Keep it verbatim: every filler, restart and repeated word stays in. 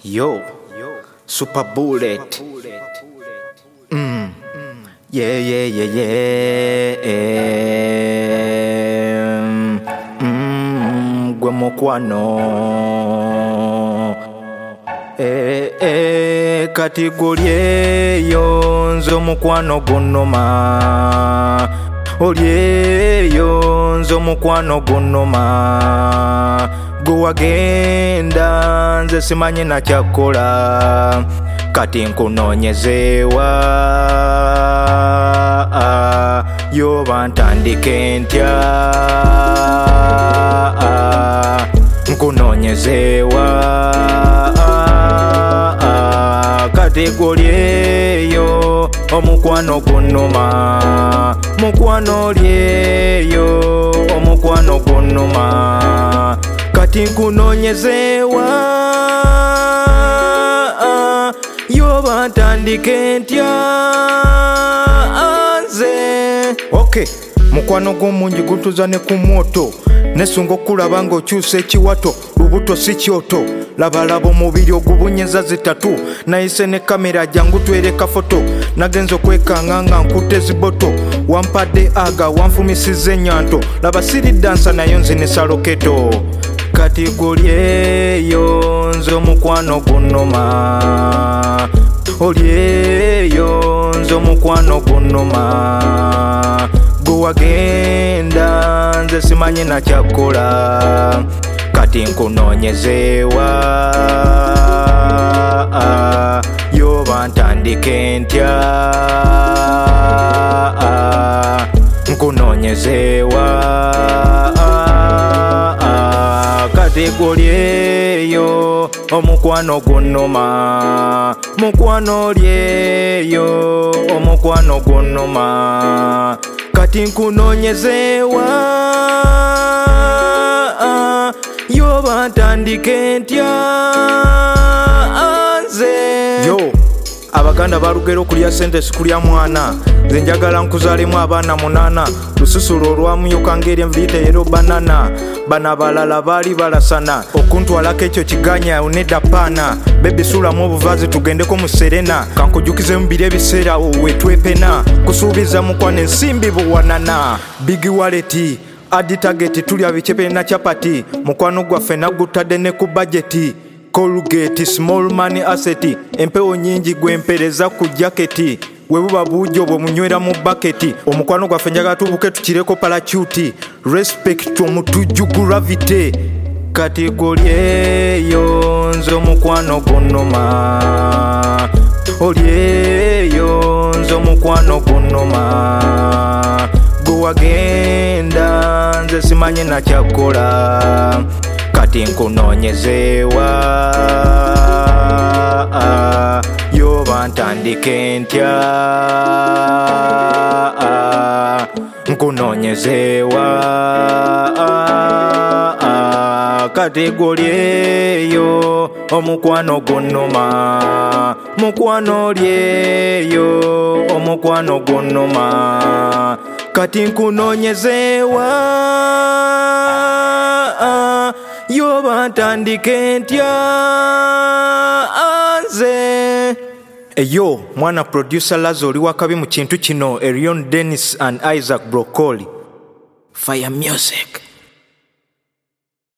Yo, Super Bullet. Mm. Yeah, yeah, yeah, yeah. Mm. Gwe mukwano. Eh, eh, kati gulyeyo nze omukwano gunnuma. Olyeyo nze omukwano gunnuma. Gwe wagenda nze simanyi na kyakola kati nkunoonyezeewa yoba ntandike ntya nkunoonyezeewa kati golyeyo omukwano gunnuma mukwano olyeyo omukwano gunnuma kati nkunoonyezeewa yoba ntandike ntya nze. Okay, mukwano gw'omungi gutuza ne ku mwoto nesunga okulaba ng'okyusa ekiwato lubuto si kyoto labalaba omubiri ogubunyeza zitatu nayise ne kamera jangu twereka foto nagenza okwekanga nga nkutte ziboto wampadde aga wanfumisiza enyanto laba siri dansa nayo nzinisa loketo kati golyeyo nze omukwano gunnuma olyeyo nze omukwano gunnuma gwe wagenda nze simanyi na kyakola kati nkunoonyezeewa yoba ntandike ntya nkunoonyezeewa kati golyeyo omukwano gunnuma mukwano olyeyo omukwano gunnuma kati nkunoonyezeewa yoba ntandike ntya nze. Yo, abaganda balugera okulya sente sikulya mwana nze njagala nkuzaalemu abaana munaana lususulo olwamuyuka ngeri enviite yero banana bana balala baali balasana okuntwalako ekyo kiganya uneda paana bebi sulamu obuvaazi tugendeko mu serena kankujukize mu biri ebiseera wetwepena kusuubiza mukwana ensimbi buwanana bigi waleti adi tageti tulya bicepe na chapati mukwano gwaffe nagutadde ne ku budgeti Colgate small money asset empewo nyingi gwempereza ku jaketi webuba bujo bwe munywera mu bucket omukwano gwaffe njagala tubuke tukireko parachuti respect omutuju gravity kati golyeyo nze omukwano gunnuma olyeyo nze omukwano gunnuma gwe wagenda nze simanyi na kyakola kati nkunoonyezeewa yoba ntandike ntya nkunoonyezeewa kati golyeyo omukwano gunnuma mukwano olyeyo omukwano gunnuma kati nkunoonyezeewa yoba ntandike ntya nze. Eyo mwana producer Lazo oli wakabi mu kintu kino Erion Dennis and Isaac Broccoli Fire Music.